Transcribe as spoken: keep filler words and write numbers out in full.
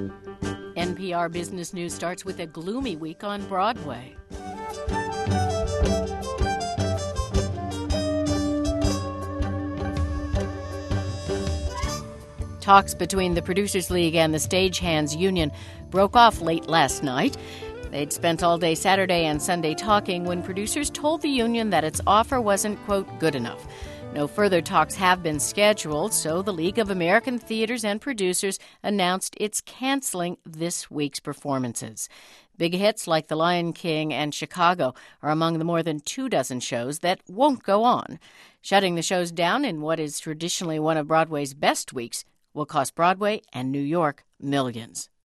N P R Business News starts with a gloomy week on Broadway. Talks between the Producers League and the Stagehands Union broke off late last night. They'd spent all day Saturday and Sunday talking when producers told the union that its offer wasn't, quote, good enough. No further talks have been scheduled, so the League of American Theaters and Producers announced it's canceling this week's performances. Big hits like The Lion King and Chicago are among the more than two dozen shows that won't go on. Shutting the shows down in what is traditionally one of Broadway's best weeks will cost Broadway and New York millions.